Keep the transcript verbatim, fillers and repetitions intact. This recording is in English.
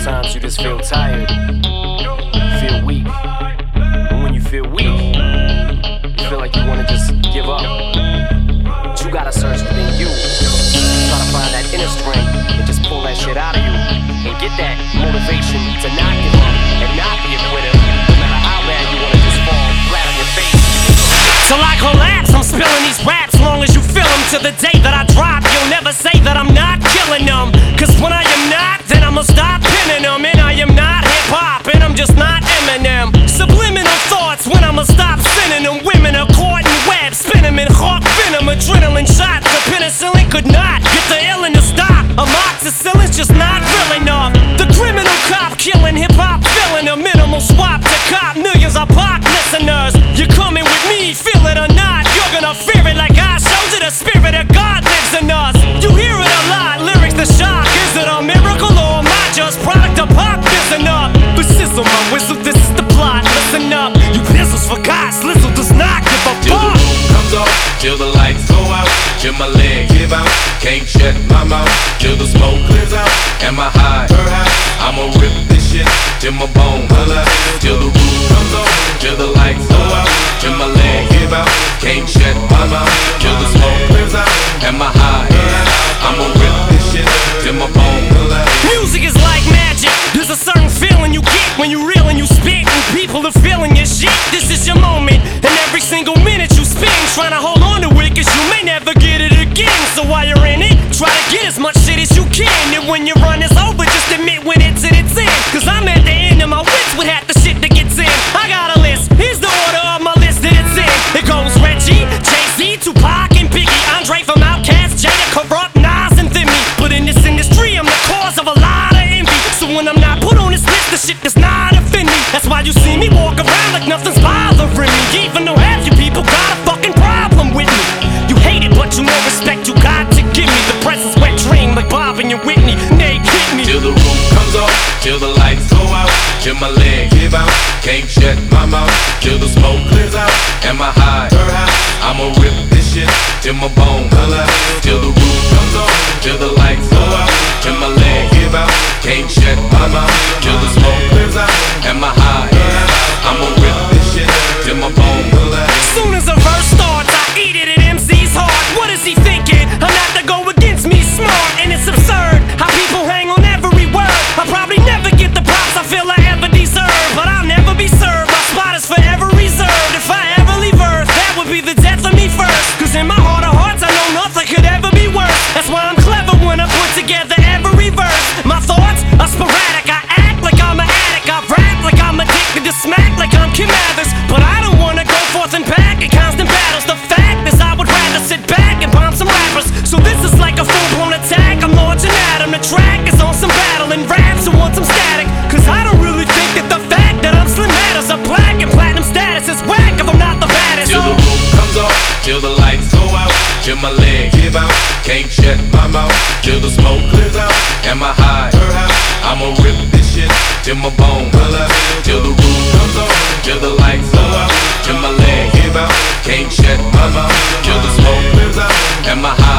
Sometimes you just feel tired, feel weak. And when you feel weak, you feel like you wanna just give up. But you gotta search within you. Try to find that inner strength and just pull that shit out of you. And get that motivation to not give up and not be a quitter. No matter how bad you wanna just fall flat on your face. Till I collapse, I'm spilling these raps. Long as you feel them, to the day that I drop, you'll never say that I'm not killing them. Cause when I am not, then I'ma stop pinning them. And I am not hip-hop, and I'm just not Eminem. Subliminal thoughts when I'ma stop sending them. Women are caught in webs, spin them in hawk venom. Adrenaline shots, the penicillin could not get the illin to stop. Amoxicillin's just not real enough. The criminal cop killing hip-hop, filling a minimal swap to cop millions of pop listeners. You're coming with me, feel it or not, you're gonna fear it like I showed you. The spirit of God lives in us. You hear it a lot, lyrics the shock. Is it a miracle or am I just product of pop? Listen up, but sizzle my whistle, this is the plot. Listen up, you pizzles forgot, Slizzle does not give a till fuck. the roof comes off, till the lights go out, till my leg give out, can't shut my mouth, till the smoke clears out, and my high, I'ma rip this shit till my bone holla, till the roof comes off, till the lights go out, till my leg give out, can't shut my mouth, till the smoke clears out, and my high, I'ma rip this shit till my bone holla. Music is like magic. There's a certain feeling you get when you reel and you spit, and people are feeling your shit. This is your moment, and every single minute you spend trying to hold on to it, cause you may never get it again. So while you're in it, try to get as much shit as you can. And when your run is over, just admit when it's in its end. Cause I'm at the end of my wits with half the shit that gets in. I got a list, here's the order of my list that it's in. It goes Reggie, Jay-Z, Tupac, and Biggie, Andre from Outkast, Jada, Corrupt, Nas, and Thimmy. But in this industry, I'm the cause of a lot of envy. So when I'm not put on this list, the shit does not offend me. That's why you see me walk around like nothing's bothering me. Even though half you people got a fucking problem with me. You hate it, but you know respect you got to give me. The presence wet dream like Bob and your Whitney. Nay, hit me. Till the roof comes off, till the lights go out, till my leg give out, can't shut my mouth, till the smoke clears out, and my high, I'ma rip this shit till my bone holla, till the roof comes off, till the lights go out, till my leg give out, can't shut my mouth, till the smoke clears out, and my high, I'ma rip this shit till my bone holla. Soon as a verse starts, I eat it at M C's heart. What is he thinking? I'm not to go against me, smart, and it's absurd how people hang on every word. I'll probably never get the props I feel I ever deserve, but I'll never be served. My spot is forever reserved. If I ever leave Earth, that would be the death of me first. Cause in my heart of hearts, I know nothing could ever be worse. That's why I'm clever when I put together every verse. My thoughts are sporadic. I act like I'm an addict. I rap like I'm addicted to smack like I'm Kim Mathers. But I don't wanna go forth and back in constant battles. The fact is I would rather sit back and bomb some rappers. So this is like a full-blown attack. I'm launching at 'em. The track is on some battle and raps who want some static. Cause I don't really think that the fact that I'm slim matters. A black and platinum status is whack if I'm not the baddest. Till the roof comes off, till the lights go out, till my leg give out, can't shut my mouth, till the smoke clears out, and my high, I'ma rip this shit till my bone holla, till the roof comes off, till the lights go out, till my leg give out, can't shut my mouth, till the smoke clears out, and my high